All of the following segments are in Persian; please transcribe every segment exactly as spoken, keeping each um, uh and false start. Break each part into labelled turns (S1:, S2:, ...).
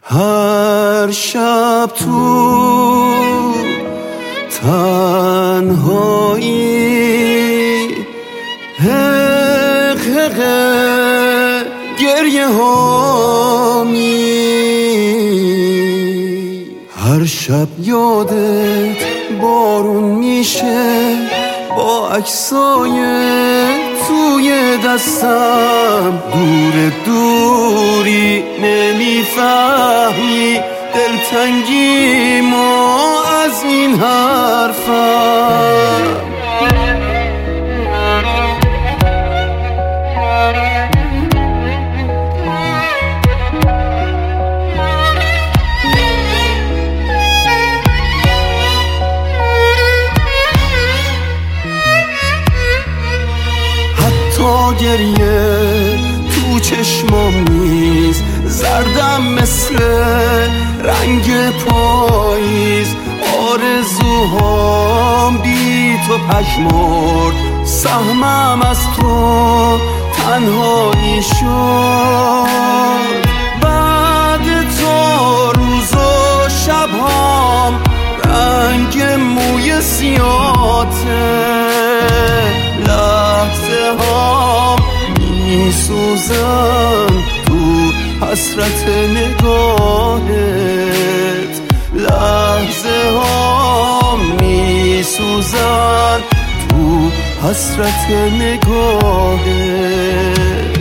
S1: هر شب تو تنهایی حق حق گریه هامی، هر شب یادت بارون میشه با عکسای توی دستم، دور دوری نمیفهمی دلتنگی ما از این حرفم. حتی گریه تو چشمام نیست، زردم مثل رنگ پاییز، آرزوهام بی تو پژمرد، سهمم از تو تنهایی شد. بعد تو روز و شبهام رنگ موی سیاته، لحظه هام میسوزن تو حسرت نگاهت، لحظه هام میسوزن تو حسرت نگاهت.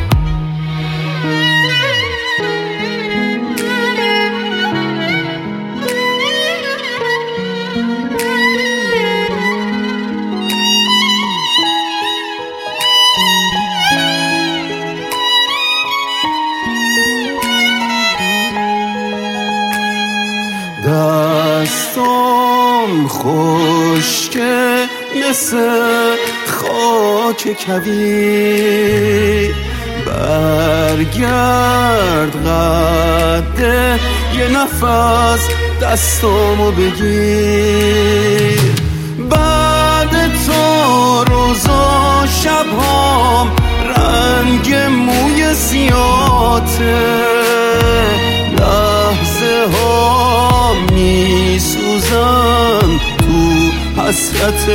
S1: دستام خشکه مثل خاک کویر، برگرد قده یه نفس دستامو بگیر. بعد تو روز و شبهام رنگ موی سیاته، لحظه ها میسوزن تو حسرت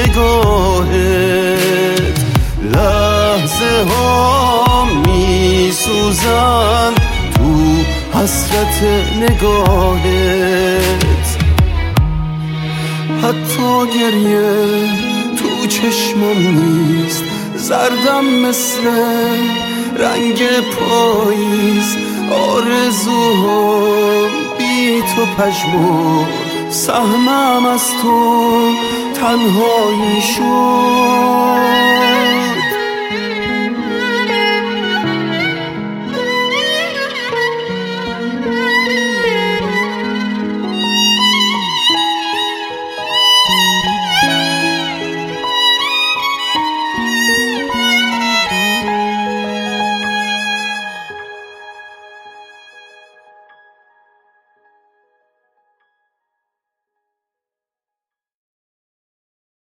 S1: نگاهت، لحظه ها میسوزن تو حسرت نگاهت. حتی گریه تو چشمم نیست، زردم مثل رنگ پاییز، آرزوهام بی تو پژمرد، سهمم از تو تنهایی شد.